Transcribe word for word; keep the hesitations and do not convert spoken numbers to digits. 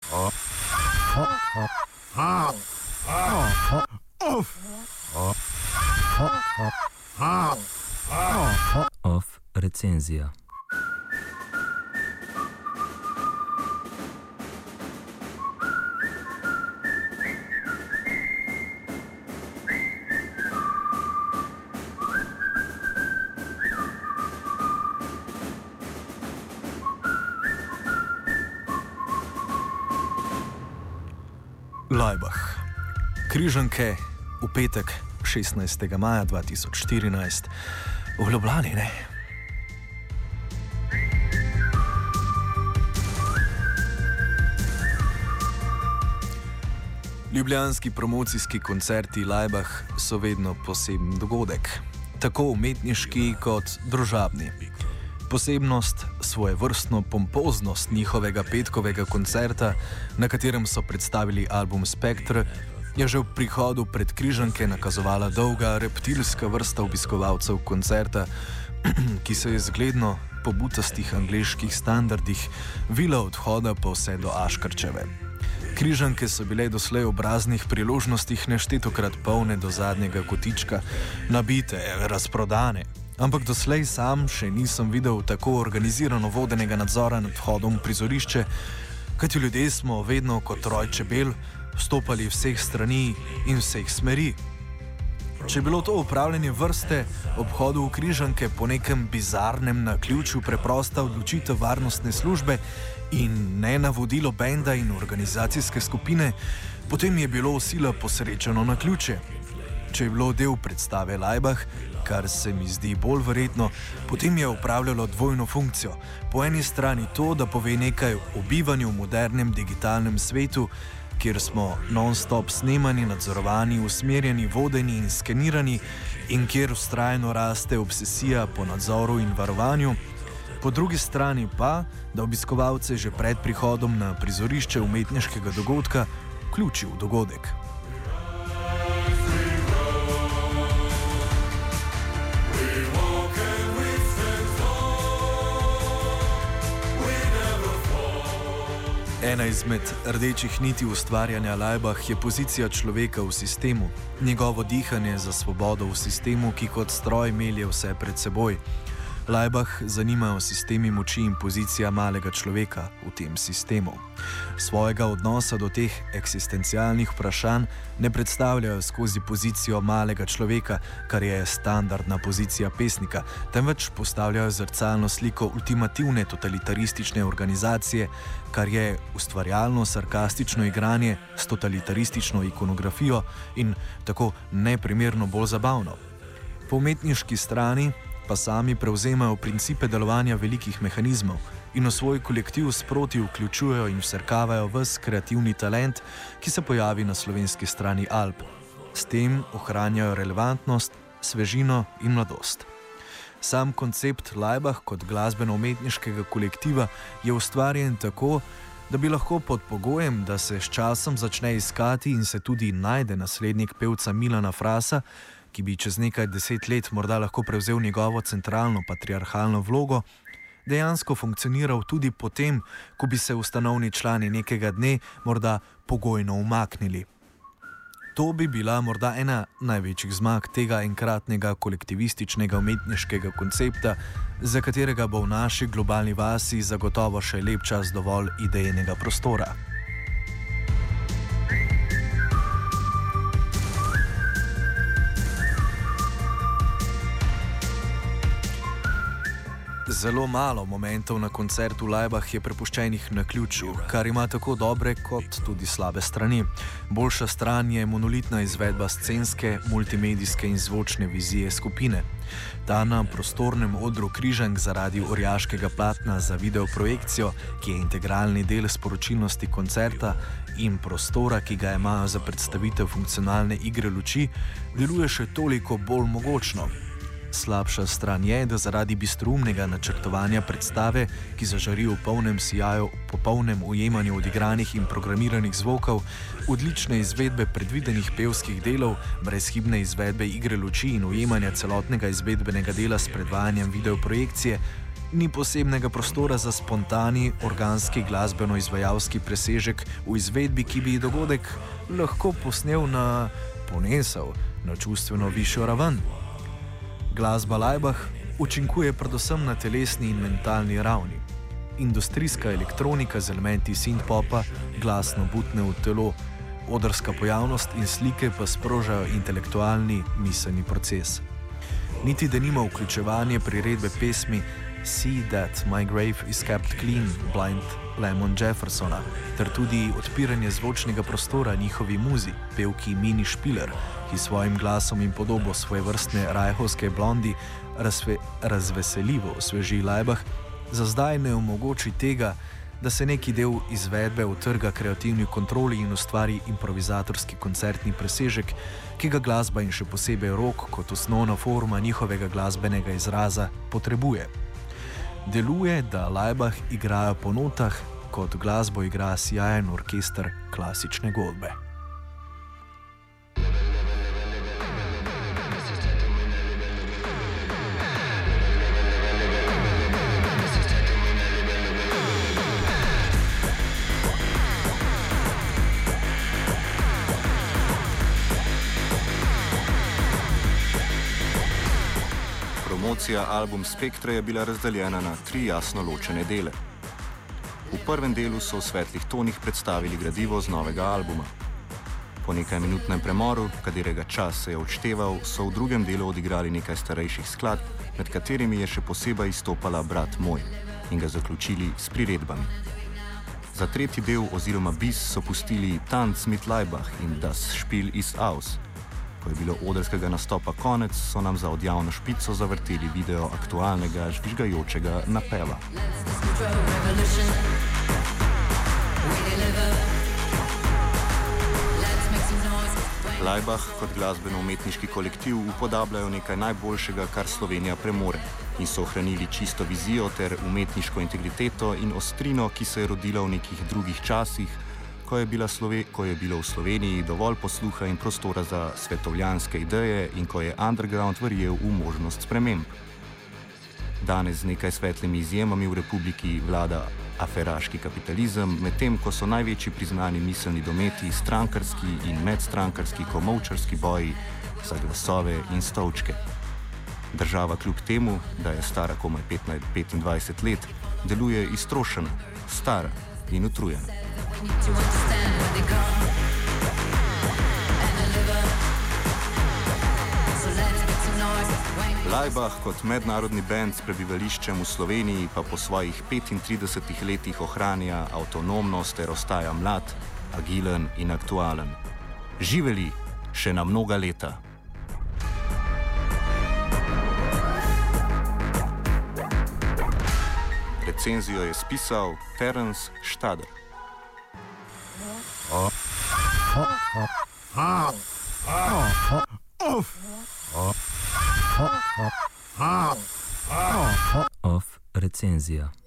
Off recenzija. Laibach. Križanke v petek šestnajstega maja dva tisoč štirinajst v Ljubljani, ne? Ljubljanski promocijski koncerti Laibach so vedno poseben dogodek, tako umetniški kot družabni. Posebnost, svojevrstno pompoznost njihovega petkovega koncerta, na katerem so predstavili album Spectre, je že v prihodu pred Križanke nakazovala dolga reptilska vrsta obiskovalcev koncerta, ki se je zgledno po butastih angleških standardih vila od vhoda pa vse do Aškarčeve. Križanke so bile doslej ob raznih priložnostih neštetokrat polne do zadnjega kotička, nabite, razprodane. Ampak doslej sam še nisem videl tako organizirano vodenega nadzora nad vhodom v prizorišče, kajti ljudje smo vedno kot roj čebel vstopali vseh strani in vseh smeri. Če je bilo to upravljanje vrste ob vhodu v Križanke po nekem bizarnem naključju preprosta odločitev varnostne službe in ne navodilo benda in organizacijske skupine, potem je bilo sila posrečeno naključje. Če je bilo del predstave Laibach, kar se mi zdi bolj verjetno, potem je upravljalo dvojno funkcijo. Po eni strani to, da pove nekaj o bivanju v modernem digitalnem svetu, kjer smo non-stop snemani, nadzorovani, usmerjeni, vodeni in skenirani in kjer vztrajno raste obsesija po nadzoru in varovanju. Po drugi strani pa, da obiskovalce že pred prihodom na prizorišče umetniškega dogodka vključi v dogodek. Ena izmed rdečih niti ustvarjanja Laibach je pozicija človeka v sistemu, njegovo dihanje za svobodo v sistemu, ki kot stroj melje vse pred seboj. Laibach zanimajo sistemi moči in pozicija malega človeka v tem sistemu. Svojega odnosa do teh eksistencialnih vprašanj ne predstavljajo skozi pozicijo malega človeka, kar je standardna pozicija pesnika, temveč postavljajo zrcalno sliko ultimativne totalitaristične organizacije, kar je ustvarjalno sarkastično igranje s totalitaristično ikonografijo in tako neprimerno bolj zabavno. Po umetniški strani pa sami prevzemajo principe delovanja velikih mehanizmov in v svoj kolektiv sproti vključujejo in vsrkavajo ves kreativni talent, ki se pojavi na slovenski strani Alp. S tem ohranjajo relevantnost, svežino in mladost. Sam koncept Laibach kot glasbeno-umetniškega kolektiva je ustvarjen tako, da bi lahko pod pogojem, da se s časom začne iskati in se tudi najde naslednik pevca Milana Frasa, ki bi čez nekaj deset let morda lahko prevzel njegovo centralno patriarhalno vlogo, dejansko funkcioniral tudi potem, ko bi se ustanovni člani nekega dne morda pogojno umaknili. To bi bila morda ena največjih zmag tega enkratnega kolektivističnega umetniškega koncepta, za katerega bo v naši globalni vasi zagotovo še lep čas dovolj idejnega prostora. Zelo malo momentov na koncertu Laibach je prepuščenih naključju, kar ima tako dobre kot tudi slabe strani. Boljša stran je monolitna izvedba scenske, multimedijske in zvočne vizije skupine. Ta na prostornem odru Križank zaradi orjaškega platna za videoprojekcijo, ki je integralni del sporočilnosti koncerta in prostora, ki ga imajo za predstavitev funkcionalne igre luči, deluje še toliko bolj mogočno. Slabša stran je, da zaradi bistroumnega načrtovanja predstave, ki zažari v polnem sijaju, popolnem ujemanju odigranih in programiranih zvokov, odlične izvedbe predvidenih pevskih delov, brezhibne izvedbe igre luči in ujemanja celotnega izvedbenega dela s predvajanjem videoprojekcije, Ni posebnega prostora za spontani, organski glasbeno-izvajalski presežek v izvedbi, ki bi dogodek lahko posnel na ponesel, na čustveno višjo raven. Glasba Laibach učinkuje predvsem na telesni in mentalni ravni. Industrijska elektronika z elementi synth-popa glasno butne v telo, odrska pojavnost in slike pa sprožajo intelektualni, miselni proces. Niti denimo vključevanje priredbe pesmi See That My Grave Is Kept Clean Blind Lemon Jeffersona ter tudi odpiranje zvočnega prostora njihovi muzi, pevki Mini Špiler, ki svojim glasom in podobo svojevrstne rajhovske blondi razve, razveseljivo osveži Laibach, za zdaj ne omogoči tega, da se neki del izvedbe utrga kreativni kontroli in ustvari improvizatorski koncertni presežek, ki ga glasba in še posebej rock kot osnovna forma njihovega glasbenega izraza potrebuje. Deluje, da Laibach igrajo po notah, kot glasbo igra sijajen orkester klasične godbe. Promocija album Spektra je bila razdeljena na tri jasno ločene dele. V prvem delu so v svetlih tonih predstavili gradivo z novega albuma. Po nekaj minutnem premoru, katerega čas se je odšteval, so v drugem delu odigrali nekaj starejših skladb, med katerimi je še posebej izstopala Brat moj, in ga zaključili s priredbami. Za tretji del oziroma bis so pustili Tanz mit Laibach in Das Spiel ist aus. Ko je bilo odrskega nastopa konec, so nam za odjavno špico zavrteli video aktualnega žvižgajočega napeva. Laibach kot glasbeno-umetniški kolektiv upodabljajo nekaj najboljšega, kar Slovenija premore, in so ohranili čisto vizijo ter umetniško integriteto in ostrino, ki se je rodila v nekih drugih časih, ko je, bila Slove- ko je bilo v Sloveniji dovolj posluha in prostora za svetovljanske ideje in ko je underground verjel v možnost sprememb. Danes z nekaj svetlimi izjemami v republiki vlada aferaški kapitalizem, medtem ko so največji priznani miselni dometi strankarski in medstrankarski komolčarski boji za glasove in stolčke. Država kljub temu, da je stara komaj petindvajset let, deluje iztrošena, stara in utrujena. Laibach kot mednarodni bend s prebivališčem v Sloveniji pa po svojih petintridesetih letih ohranja avtonomnost ter ostaja mlad, agilen in aktualen. Živeli še na mnoga leta! Recenzijo je spisal Terence Štader. Off recenzija.